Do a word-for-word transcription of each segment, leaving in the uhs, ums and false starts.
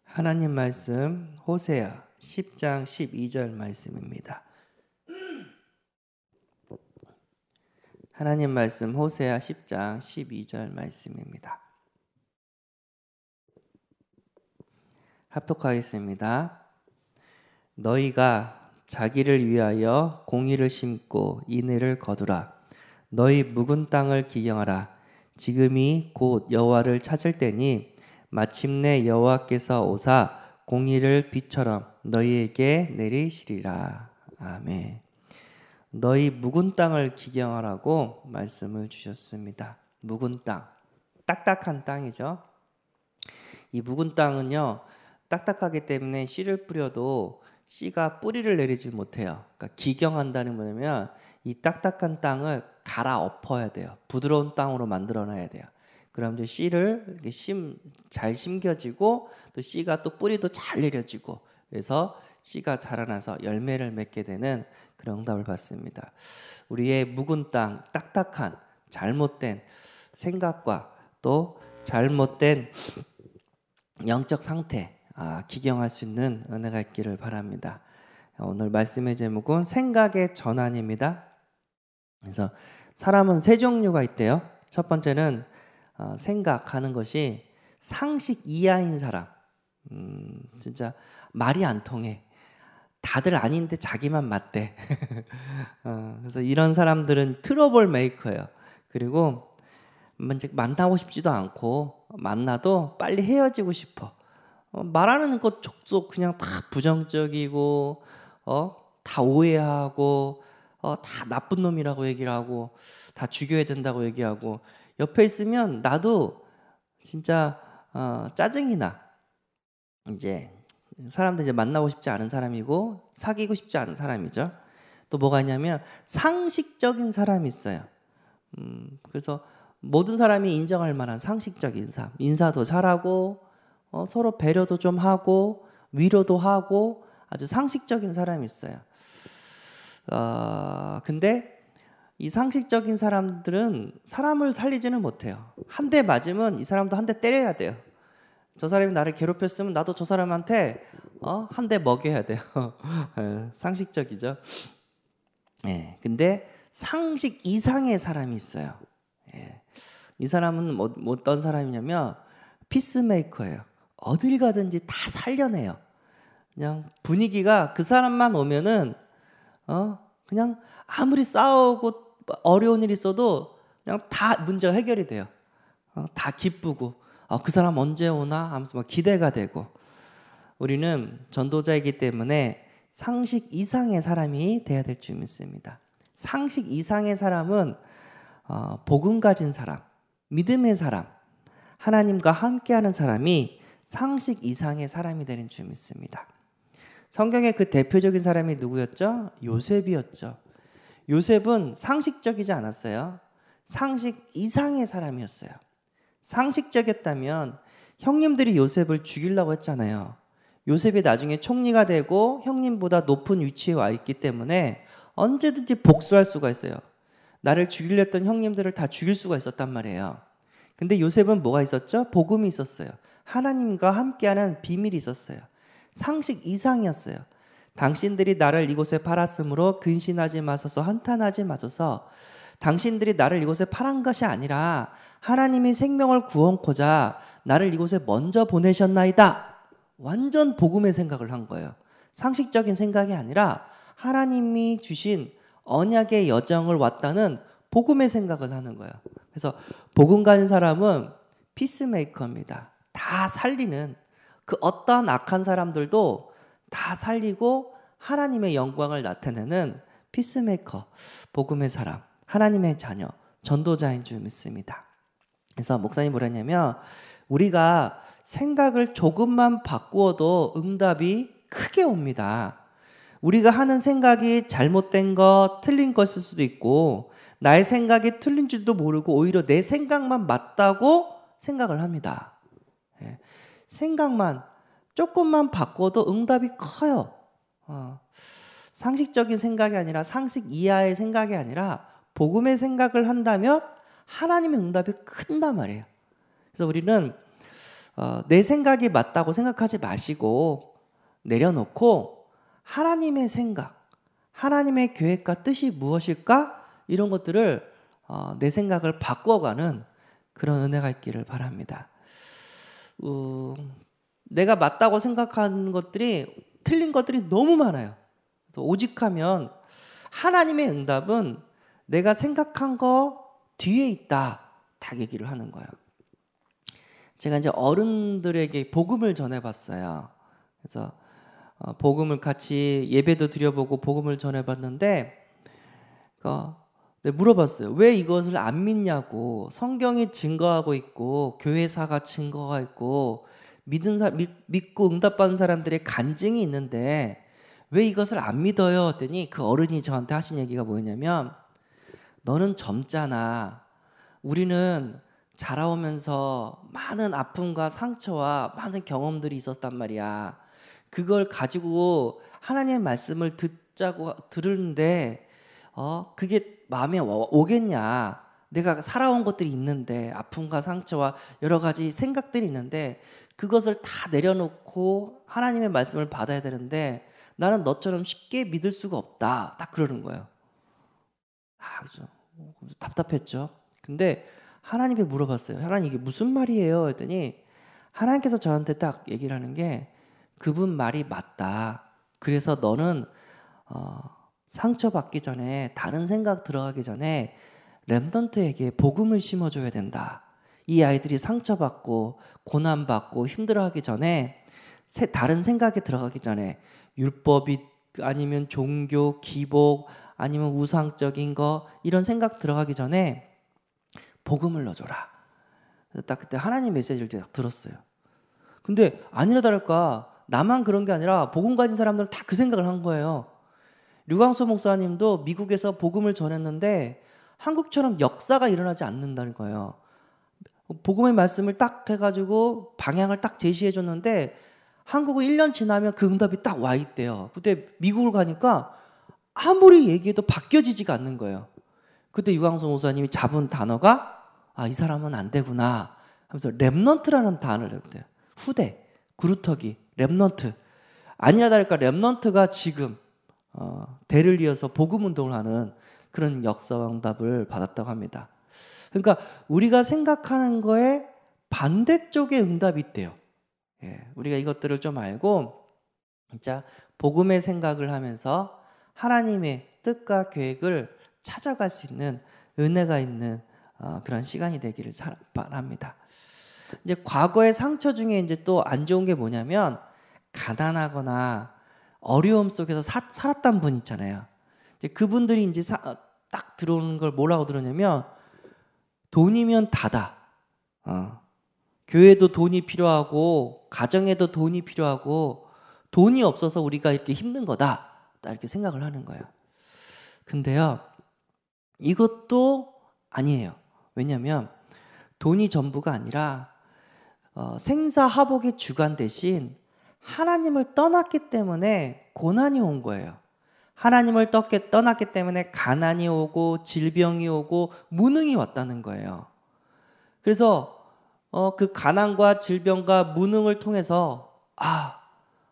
하나님 말씀 호세아 십 장 십이 절 말씀입니다. 하나님 말씀 호세아 십 장 십이 절 말씀입니다. 합독하겠습니다. 너희가 자기를 위하여 공의를 심고 인애를 거두라. 너희 묵은 땅을 기경하라. 지금이 곧 여호와를 찾을 때니 마침내 여호와께서 오사 공의를 비처럼 너희에게 내리시리라. 아멘. 너희 묵은 땅을 기경하라고 말씀을 주셨습니다. 묵은 땅, 딱딱한 땅이죠. 이 묵은 땅은요, 딱딱하기 때문에 씨를 뿌려도 씨가 뿌리를 내리지 못해요. 그러니까 기경한다는 뭐냐면 이 딱딱한 땅을 갈아 엎어야 돼요. 부드러운 땅으로 만들어놔야 돼요. 그럼 이제 씨를 이렇게 심, 잘 심겨지고 또 씨가 또 뿌리도 잘 내려지고 그래서 씨가 자라나서 열매를 맺게 되는 그런 응답을 받습니다. 우리의 묵은 땅, 딱딱한 잘못된 생각과 또 잘못된 영적 상태 아, 기경할 수 있는 은혜가 있기를 바랍니다. 오늘 말씀의 제목은 생각의 전환입니다. 그래서 사람은 세 종류가 있대요. 첫 번째는 어, 생각하는 것이 상식 이하인 사람. 음, 진짜 말이 안 통해. 다들 아닌데 자기만 맞대. 어, 그래서 이런 사람들은 트러블 메이커예요. 그리고 만나고 싶지도 않고 만나도 빨리 헤어지고 싶어. 어, 말하는 것 족속 그냥 다 부정적이고 어, 다 오해하고 어, 다 나쁜 놈이라고 얘기를 하고 다 죽여야 된다고 얘기하고 옆에 있으면 나도 진짜 어, 짜증이 나. 이제 사람들 이제 만나고 싶지 않은 사람이고 사귀고 싶지 않은 사람이죠. 또 뭐가 있냐면 상식적인 사람이 있어요. 음, 그래서 모든 사람이 인정할 만한 상식적인 삶, 인사도 잘하고 어, 서로 배려도 좀 하고 위로도 하고 아주 상식적인 사람이 있어요. 어, 근데 이 상식적인 사람들은 사람을 살리지는 못해요. 한 대 맞으면 이 사람도 한 대 때려야 돼요. 저 사람이 나를 괴롭혔으면 나도 저 사람한테 어, 한 대 먹여야 돼요. 상식적이죠. 예, 근데 상식 이상의 사람이 있어요. 예, 이 사람은 뭐, 어떤 사람이냐면 피스메이커예요. 어딜 가든지 다 살려내요. 그냥 분위기가 그 사람만 오면은 어, 그냥 아무리 싸우고 어려운 일이 있어도 그냥 다 문제가 해결이 돼요. 어, 다 기쁘고 어, 그 사람 언제 오나 하면서 막 기대가 되고 우리는 전도자이기 때문에 상식 이상의 사람이 돼야 될 줄 믿습니다. 상식 이상의 사람은 어, 복음 가진 사람, 믿음의 사람, 하나님과 함께하는 사람이 상식 이상의 사람이 되는 줄 믿습니다. 성경의 그 대표적인 사람이 누구였죠? 요셉이었죠. 요셉은 상식적이지 않았어요. 상식 이상의 사람이었어요. 상식적이었다면 형님들이 요셉을 죽이려고 했잖아요. 요셉이 나중에 총리가 되고 형님보다 높은 위치에 와 있기 때문에 언제든지 복수할 수가 있어요. 나를 죽이려 했던 형님들을 다 죽일 수가 있었단 말이에요. 근데 요셉은 뭐가 있었죠? 복음이 있었어요. 하나님과 함께하는 비밀이 있었어요. 상식 이상이었어요. 당신들이 나를 이곳에 팔았으므로 근신하지 마소서 한탄하지 마소서. 당신들이 나를 이곳에 팔은 것이 아니라 하나님이 생명을 구원코자 나를 이곳에 먼저 보내셨나이다. 완전 복음의 생각을 한 거예요. 상식적인 생각이 아니라 하나님이 주신 언약의 여정을 왔다는 복음의 생각을 하는 거예요. 그래서 복음 가진 사람은 피스메이커입니다. 다 살리는 그 어떠한 악한 사람들도 다 살리고 하나님의 영광을 나타내는 피스메이커, 복음의 사람, 하나님의 자녀, 전도자인 줄 믿습니다. 그래서 목사님 뭐라 했냐면 우리가 생각을 조금만 바꾸어도 응답이 크게 옵니다. 우리가 하는 생각이 잘못된 것, 틀린 것일 수도 있고 나의 생각이 틀린 줄도 모르고 오히려 내 생각만 맞다고 생각을 합니다. 예. 생각만 조금만 바꿔도 응답이 커요. 어. 상식적인 생각이 아니라 상식 이하의 생각이 아니라 복음의 생각을 한다면 하나님의 응답이 큰단 말이에요. 그래서 우리는 어, 내 생각이 맞다고 생각하지 마시고 내려놓고 하나님의 생각, 하나님의 계획과 뜻이 무엇일까? 이런 것들을 어, 내 생각을 바꿔가는 그런 은혜가 있기를 바랍니다. 어, 내가 맞다고 생각하는 것들이 틀린 것들이 너무 많아요. 그래서 오직하면 하나님의 응답은 내가 생각한 거 뒤에 있다, 딱 얘기를 하는 거예요. 제가 이제 어른들에게 복음을 전해봤어요. 그래서 어, 복음을 같이 예배도 드려보고 복음을 전해봤는데 어, 네, 물어봤어요. 왜 이것을 안 믿냐고. 성경이 증거하고 있고 교회사가 증거가 있고 믿은 사, 믿, 믿고 응답받은 사람들의 간증이 있는데 왜 이것을 안 믿어요? 했더니 그 어른이 저한테 하신 얘기가 뭐였냐면 너는 젊잖아. 우리는 자라오면서 많은 아픔과 상처와 많은 경험들이 있었단 말이야. 그걸 가지고 하나님의 말씀을 듣자고 들으는데 어 그게 마음에 오겠냐. 내가 살아온 것들이 있는데 아픔과 상처와 여러 가지 생각들이 있는데 그것을 다 내려놓고 하나님의 말씀을 받아야 되는데 나는 너처럼 쉽게 믿을 수가 없다. 딱 그러는 거예요. 아, 그죠. 답답했죠. 근데 하나님께 물어봤어요. 하나님 이게 무슨 말이에요? 했더니 하나님께서 저한테 딱 얘기를 하는 게 그분 말이 맞다. 그래서 너는 어, 상처받기 전에 다른 생각 들어가기 전에 렘넌트에게 복음을 심어줘야 된다. 이 아이들이 상처받고 고난받고 힘들어하기 전에 다른 생각에 들어가기 전에 율법이 아니면 종교, 기복 아니면 우상적인 거 이런 생각 들어가기 전에 복음을 넣어줘라. 딱 그때 하나님 메시지를 제가 들었어요. 근데 아니라 다를까 나만 그런 게 아니라 복음 가진 사람들은 다 그 생각을 한 거예요. 류광수 목사님도 미국에서 복음을 전했는데 한국처럼 역사가 일어나지 않는다는 거예요. 복음의 말씀을 딱 해가지고 방향을 딱 제시해 줬는데 한국은 일 년 지나면 그 응답이 딱 와 있대요. 그때 미국을 가니까 아무리 얘기해도 바뀌어지지가 않는 거예요. 그때 유광수 목사님이 잡은 단어가 아, 이 사람은 안 되구나 하면서 렘넌트라는 단어를 냈대요. 후대, 구루터기, 렘넌트. 아니나 다를까 렘넌트가 지금 어, 대를 이어서 복음 운동을 하는 그런 역사와 응답을 받았다고 합니다. 그러니까 우리가 생각하는 거에 반대쪽의 응답이 있대요. 예, 우리가 이것들을 좀 알고 진짜 복음의 생각을 하면서 하나님의 뜻과 계획을 찾아갈 수 있는 은혜가 있는 어, 그런 시간이 되기를 바랍니다. 이제 과거의 상처 중에 이제 또 안 좋은 게 뭐냐면 가난하거나 어려움 속에서 사, 살았던 분 있잖아요. 이제 그분들이 이제 사, 딱 들어오는 걸 뭐라고 들었냐면 돈이면 다다. 어. 교회도 돈이 필요하고 가정에도 돈이 필요하고 돈이 없어서 우리가 이렇게 힘든 거다. 딱 이렇게 생각을 하는 거예요. 근데요. 이것도 아니에요. 왜냐하면 돈이 전부가 아니라 어, 생사하복의 주관 대신 하나님을 떠났기 때문에 고난이 온 거예요. 하나님을 떠났기 때문에 가난이 오고 질병이 오고 무능이 왔다는 거예요. 그래서 어, 그 가난과 질병과 무능을 통해서 아,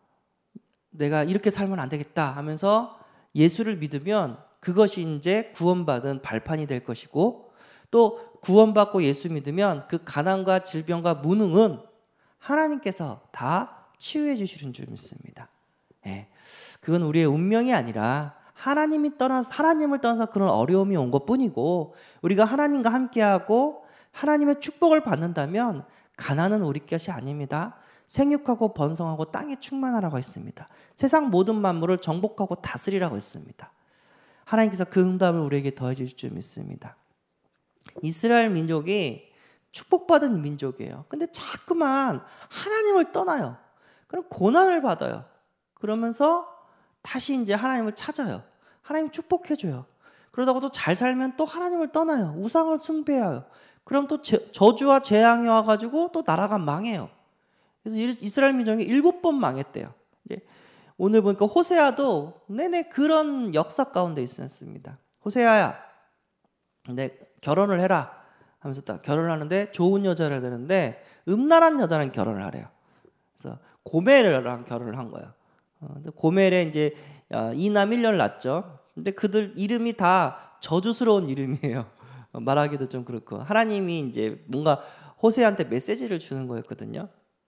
내가 이렇게 살면 안 되겠다 하면서 예수를 믿으면 그것이 이제 구원받은 발판이 될 것이고 또 구원받고 예수 믿으면 그 가난과 질병과 무능은 하나님께서 다 치유해 주시는 줄 믿습니다. 예. 그건 우리의 운명이 아니라 하나님이 떠나서 하나님을 떠나서 그런 어려움이 온 것뿐이고 우리가 하나님과 함께하고 하나님의 축복을 받는다면 가난은 우리 것이 아닙니다. 생육하고 번성하고 땅에 충만하라고 했습니다. 세상 모든 만물을 정복하고 다스리라고 했습니다. 하나님께서 그 응답을 우리에게 더해 주실 줄 믿습니다. 이스라엘 민족이 축복받은 민족이에요. 근데 자꾸만 하나님을 떠나요. 그럼 고난을 받아요. 그러면서 다시 이제 하나님을 찾아요. 하나님 축복해줘요. 그러다가 또 잘 살면 또 하나님을 떠나요. 우상을 숭배해요. 그럼 또 제, 저주와 재앙이 와가지고 또 나라가 망해요. 그래서 이스라엘 민족이 일곱 번 망했대요. 이제 오늘 보니까 호세아도 내내 그런 역사 가운데 있었습니다. 호세아야, 내 결혼을 해라 하면서 딱 결혼을 하는데 좋은 여자를 되는데 음란한 여자랑 결혼을 하래요. 그래서 고멜이랑 결혼을 한 거예요. 어, 고멜에 이제 이남 일녀를 낳았죠. 근데 그들 이름이 다 저주스러운 이름이에요. 어, 말하기도 좀 그렇고 하나님이 이제 뭔가 호세아한테 메시지를 주는 거였거든요.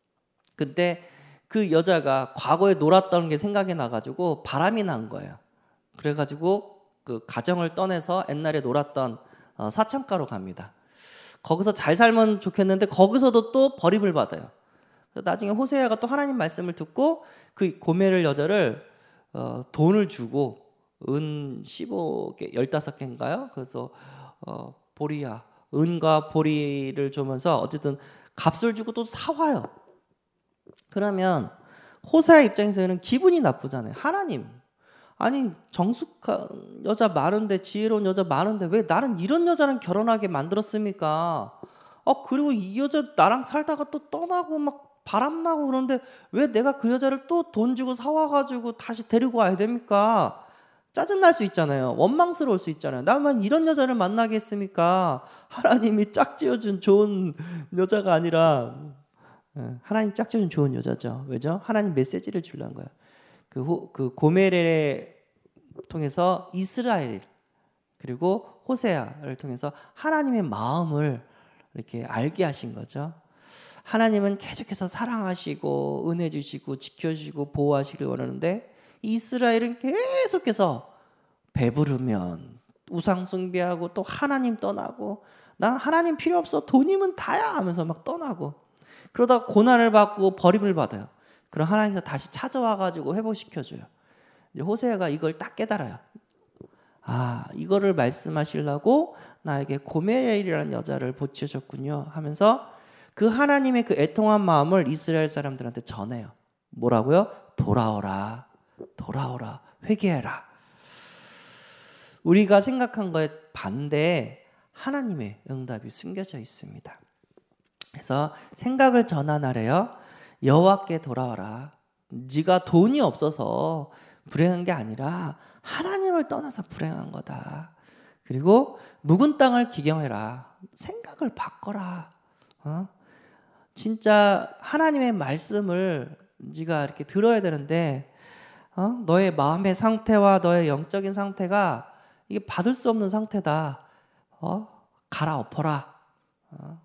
근데 그 여자가 과거에 놀았던 게 생각이 나가지고 바람이 난 거예요. 그래가지고 그 가정을 떠나서 옛날에 놀았던 어, 사창가로 갑니다. 거기서 잘 살면 좋겠는데 거기서도 또 버림을 받아요. 나중에 호세아가 또 하나님 말씀을 듣고 그 고멜 여자를 어, 돈을 주고 은 십오 개, 십오 개인가요? 그래서 어, 보리야, 은과 보리를 주면서 어쨌든 값을 주고 또 사와요. 그러면 호세아 입장에서는 기분이 나쁘잖아요. 하나님, 아니 정숙한 여자 많은데, 지혜로운 여자 많은데 왜 나는 이런 여자랑 결혼하게 만들었습니까? 어 그리고 이 여자 나랑 살다가 또 떠나고 막 바람나고 그러는데 왜 내가 그 여자를 또 돈 주고 사와가지고 다시 데리고 와야 됩니까? 짜증날 수 있잖아요. 원망스러울 수 있잖아요. 나만 이런 여자를 만나겠습니까? 하나님이 짝지어준 좋은 여자가 아니라 하나님 짝지어준 좋은 여자죠. 왜죠? 하나님 메시지를 주려는 거예요. 그, 호, 그 고멜을 통해서 이스라엘 그리고 호세아를 통해서 하나님의 마음을 이렇게 알게 하신 거죠. 하나님은 계속해서 사랑하시고 은혜 주시고 지켜주시고 보호하시길 원하는데 이스라엘은 계속해서 배부르면 우상 숭배하고 또 하나님 떠나고 나 하나님 필요 없어 돈이면 다야 하면서 막 떠나고 그러다 고난을 받고 버림을 받아요. 그럼 하나님께서 다시 찾아와 가지고 회복시켜줘요. 이제 호세아가 이걸 딱 깨달아요. 아 이거를 말씀하시려고 나에게 고멜이라는 여자를 보채셨군요 하면서 그 하나님의 그 애통한 마음을 이스라엘 사람들한테 전해요. 뭐라고요? 돌아오라, 돌아오라, 회개해라. 우리가 생각한 거에 반대에 하나님의 응답이 숨겨져 있습니다. 그래서 생각을 전환하래요. 여호와께 돌아와라. 네가 돈이 없어서 불행한 게 아니라 하나님을 떠나서 불행한 거다. 그리고 묵은 땅을 기경해라. 생각을 바꿔라. 어? 진짜 하나님의 말씀을 네가 이렇게 들어야 되는데 어? 너의 마음의 상태와 너의 영적인 상태가 이게 받을 수 없는 상태다. 어? 갈아엎어라. 어?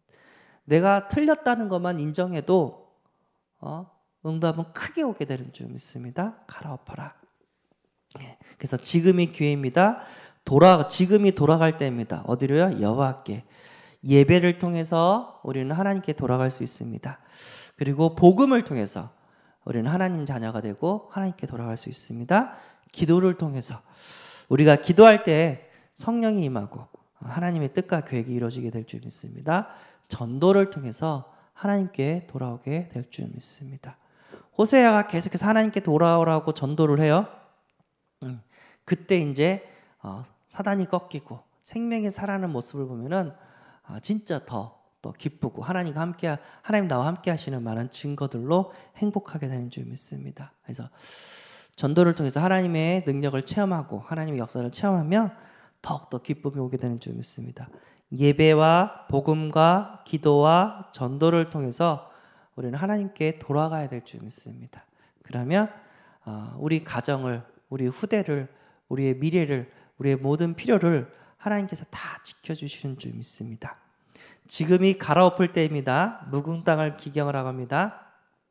내가 틀렸다는 것만 인정해도 어? 응답은 크게 오게 되는 줄 믿습니다. 갈아엎어라. 예. 그래서 지금이 기회입니다. 돌아 지금이 돌아갈 때입니다. 어디로요? 여호와께. 예배를 통해서 우리는 하나님께 돌아갈 수 있습니다. 그리고 복음을 통해서 우리는 하나님 자녀가 되고 하나님께 돌아갈 수 있습니다. 기도를 통해서 우리가 기도할 때 성령이 임하고 하나님의 뜻과 계획이 이루어지게 될 줄 믿습니다. 전도를 통해서 하나님께 돌아오게 될 줄 믿습니다. 호세아가 계속해서 하나님께 돌아오라고 전도를 해요. 음, 그때 이제 어, 사단이 꺾이고 생명이 살아나는 모습을 보면은 아, 진짜 더, 더 기쁘고 하나님과 함께 하나님 나와 함께 하시는 많은 증거들로 행복하게 되는 줄 믿습니다. 그래서 전도를 통해서 하나님의 능력을 체험하고 하나님의 역사를 체험하면 더욱더 기쁨이 오게 되는 줄 믿습니다. 예배와 복음과 기도와 전도를 통해서 우리는 하나님께 돌아가야 될 줄 믿습니다. 그러면 우리 가정을, 우리 후대를, 우리의 미래를, 우리의 모든 필요를 하나님께서 다 지켜주시는 줄 믿습니다. 지금이 갈아엎을 때입니다. 묵은 땅을 기경을 하고 합니다.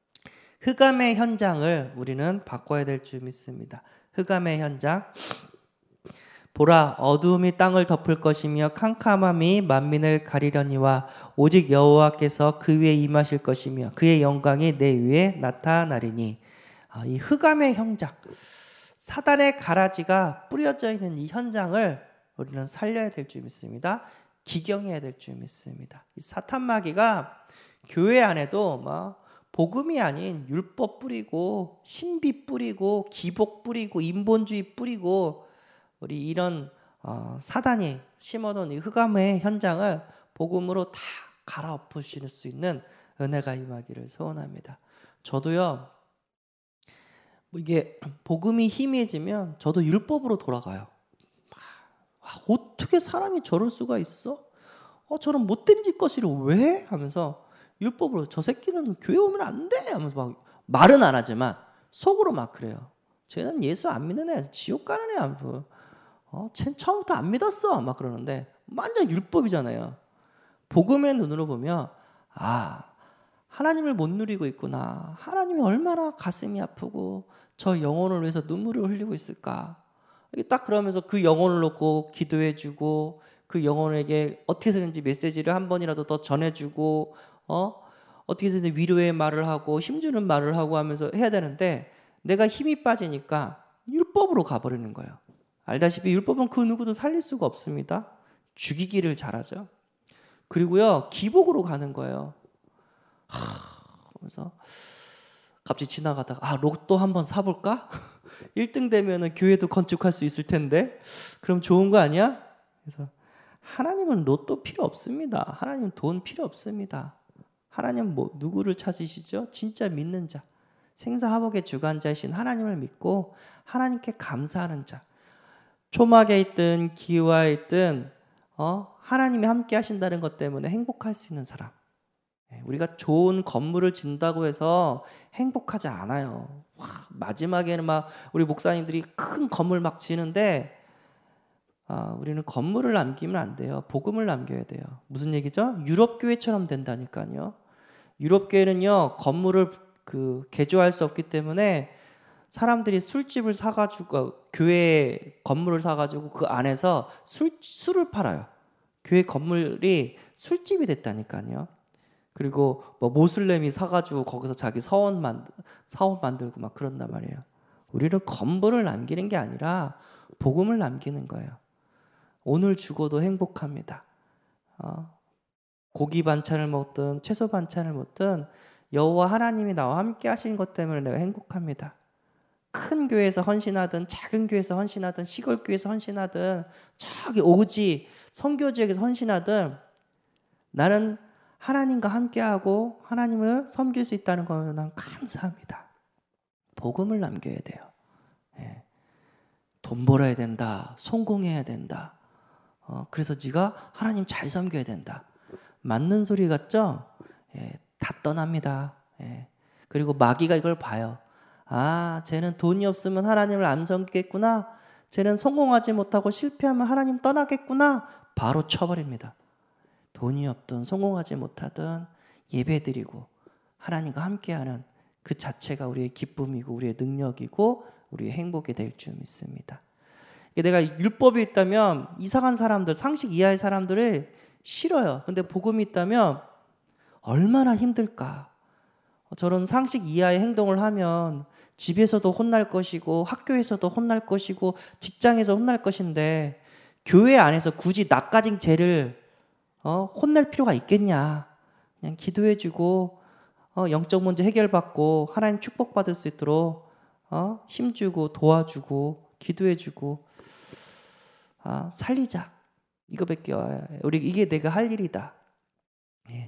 흑암의 현장을 우리는 바꿔야 될 줄 믿습니다. 흑암의 현장. 보라, 어두움이 땅을 덮을 것이며 캄캄함이 만민을 가리려니와 오직 여호와께서 그 위에 임하실 것이며 그의 영광이 내 위에 나타나리니. 아, 이 흑암의 현장, 사단의 가라지가 뿌려져 있는 이 현장을 우리는 살려야 될 줄 믿습니다. 기경해야 될 줄 믿습니다. 이 사탄 마귀가 교회 안에도 막 복음이 아닌 율법 뿌리고 신비 뿌리고 기복 뿌리고 인본주의 뿌리고 우리 이런 어, 사단이 심어놓은 이 흑암의 현장을 복음으로 다 갈아엎으실 수 있는 은혜가 임하기를 소원합니다. 저도요, 뭐 이게 복음이 희미해지면 저도 율법으로 돌아가요. 와, 어떻게 사람이 저럴 수가 있어? 어, 저런 못된 짓거리를 왜? 하면서 율법으로 저 새끼는 교회 오면 안 돼 하면서 막 말은 안 하지만 속으로 막 그래요. 쟤는 예수 안 믿는 애야. 지옥 가는 애야. 어, 쟤는 처음부터 안 믿었어. 막 그러는데 완전 율법이잖아요. 복음의 눈으로 보면 아, 하나님을 못 누리고 있구나. 하나님이 얼마나 가슴이 아프고 저 영혼을 위해서 눈물을 흘리고 있을까. 딱 그러면서 그 영혼을 놓고 기도해주고 그 영혼에게 어떻게 해서든지 메시지를 한 번이라도 더 전해주고 어? 어떻게 해서든 위로의 말을 하고 힘주는 말을 하고 하면서 해야 되는데 내가 힘이 빠지니까 율법으로 가버리는 거예요. 알다시피 율법은 그 누구도 살릴 수가 없습니다. 죽이기를 잘하죠. 그리고요 기복으로 가는 거예요. 하, 그래서 갑자기 지나가다가 아 로또 한번 사볼까? 일 등 되면은 교회도 건축할 수 있을 텐데 그럼 좋은 거 아니야? 그래서 하나님은 로또 필요 없습니다. 하나님은 돈 필요 없습니다. 하나님 뭐 누구를 찾으시죠? 진짜 믿는 자, 생사화복의 주관자이신 하나님을 믿고 하나님께 감사하는 자. 초막에 있든 기와에 있든 어? 하나님이 함께 하신다는 것 때문에 행복할 수 있는 사람. 우리가 좋은 건물을 짓는다고 해서 행복하지 않아요. 와, 마지막에는 막 우리 목사님들이 큰 건물 막 지는데 아, 우리는 건물을 남기면 안 돼요. 복음을 남겨야 돼요. 무슨 얘기죠? 유럽 교회처럼 된다니까요. 유럽 교회는요 건물을 그 개조할 수 없기 때문에 사람들이 술집을 사가지고 교회 건물을 사가지고 그 안에서 술 술을 팔아요. 교회 건물이 술집이 됐다니까요. 그리고 뭐 모슬렘이 사가지고 거기서 자기 사원 만 사원 만들고 막 그런단 말이에요. 우리는 건물을 남기는 게 아니라 복음을 남기는 거예요. 오늘 죽어도 행복합니다. 어, 고기 반찬을 먹든 채소 반찬을 먹든 여호와 하나님이 나와 함께 하신 것 때문에 내가 행복합니다. 큰 교회에서 헌신하든 작은 교회에서 헌신하든 시골 교회에서 헌신하든 저기 오지 선교 지역에서 헌신하든 나는 하나님과 함께하고 하나님을 섬길 수 있다는 거는 난 감사합니다. 복음을 남겨야 돼요. 예. 돈 벌어야 된다. 성공해야 된다. 어, 그래서 네가 하나님 잘 섬겨야 된다. 맞는 소리 같죠? 예, 다 떠납니다. 예. 그리고 마귀가 이걸 봐요. 아, 쟤는 돈이 없으면 하나님을 안 섬기겠구나. 쟤는 성공하지 못하고 실패하면 하나님 떠나겠구나. 바로 쳐버립니다. 돈이 없든 성공하지 못하든 예배드리고 하나님과 함께하는 그 자체가 우리의 기쁨이고 우리의 능력이고 우리의 행복이 될 줄 믿습니다. 내가 율법이 있다면 이상한 사람들, 상식 이하의 사람들을 싫어요. 근데 복음이 있다면 얼마나 힘들까. 저런 상식 이하의 행동을 하면 집에서도 혼날 것이고 학교에서도 혼날 것이고 직장에서 혼날 것인데 교회 안에서 굳이 낯가진 죄를 어, 혼낼 필요가 있겠냐. 그냥 기도해주고 어, 영적 문제 해결받고 하나님 축복받을 수 있도록 어, 힘주고 도와주고 기도해주고 아, 살리자. 이거밖에 우리 이게 내가 할 일이다. 예.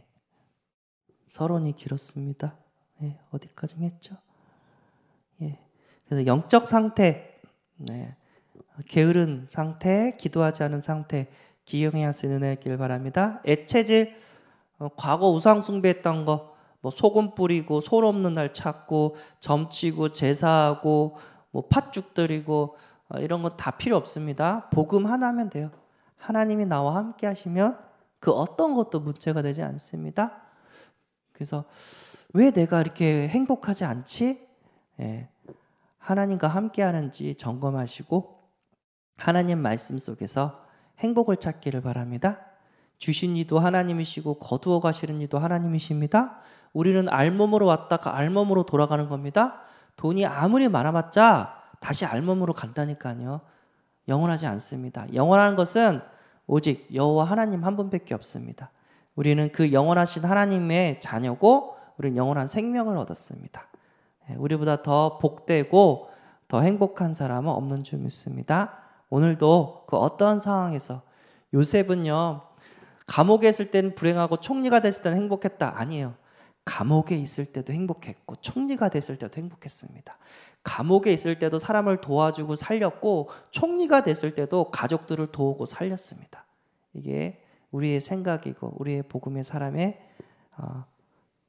서론이 길었습니다. 예, 어디까지 했죠? 예. 그래서 영적 상태, 네. 게으른 상태, 기도하지 않은 상태 기억해야 할 은혜 있기를 바랍니다. 애체질, 어, 과거 우상 숭배했던 거, 뭐 소금 뿌리고 솔 없는 날 찾고 점치고 제사하고 뭐 팥죽 드리고 어, 이런 거 다 필요 없습니다. 복음 하나면 돼요. 하나님이 나와 함께 하시면 그 어떤 것도 문제가 되지 않습니다. 그래서 왜 내가 이렇게 행복하지 않지? 예. 하나님과 함께 하는지 점검하시고 하나님 말씀 속에서 행복을 찾기를 바랍니다. 주신 이도 하나님이시고 거두어 가시는 이도 하나님이십니다. 우리는 알몸으로 왔다가 알몸으로 돌아가는 겁니다. 돈이 아무리 많아봤자 다시 알몸으로 간다니까요. 영원하지 않습니다. 영원한 것은 오직 여호와 하나님 한 분밖에 없습니다. 우리는 그 영원하신 하나님의 자녀고 우리는 영원한 생명을 얻었습니다. 우리보다 더 복되고 더 행복한 사람은 없는 줄 믿습니다. 오늘도 그 어떤 상황에서 요셉은요 감옥에 있을 때는 불행하고 총리가 됐을 때는 행복했다. 아니에요. 감옥에 있을 때도 행복했고 총리가 됐을 때도 행복했습니다. 감옥에 있을 때도 사람을 도와주고 살렸고 총리가 됐을 때도 가족들을 도우고 살렸습니다. 이게 우리의 생각이고 우리의 복음의 사람의 어,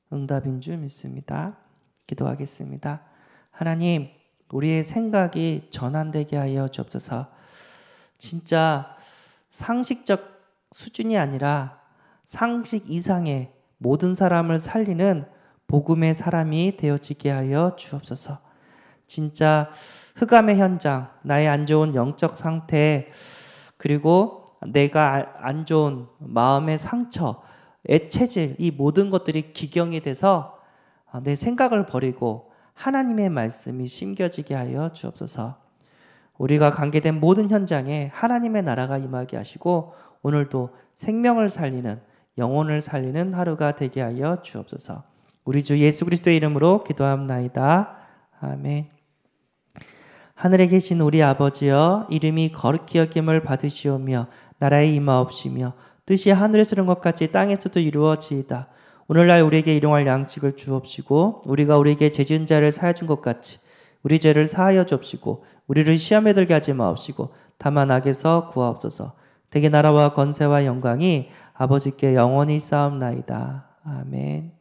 응답인 줄 믿습니다. 기도하겠습니다. 하나님, 우리의 생각이 전환되게 하여 주옵소서. 진짜 상식적 수준이 아니라 상식 이상의 모든 사람을 살리는 복음의 사람이 되어지게 하여 주옵소서. 진짜 흑암의 현장, 나의 안 좋은 영적 상태, 그리고 내가 안 좋은 마음의 상처, 애체질, 이 모든 것들이 기경이 돼서 내 생각을 버리고 하나님의 말씀이 심겨지게 하여 주옵소서. 우리가 관계된 모든 현장에 하나님의 나라가 임하게 하시고 오늘도 생명을 살리는, 영혼을 살리는 하루가 되게 하여 주옵소서. 우리 주 예수 그리스도의 이름으로 기도합나이다. 아멘. 하늘에 계신 우리 아버지여, 이름이 거룩히 여김을 받으시오며 나라의 임하옵시며 뜻이 하늘에서 이룬 것 같이 땅에서도 이루어지이다. 오늘날 우리에게 일용할 양식을 주옵시고 우리가 우리에게 죄 지은 자를 사하여 준 것 같이 우리 죄를 사하여 주옵시고 우리를 시험에 들게 하지 마옵시고 다만 악에서 구하옵소서. 대개 나라와 권세와 영광이 아버지께 영원히 쌓옵나이다. 아멘.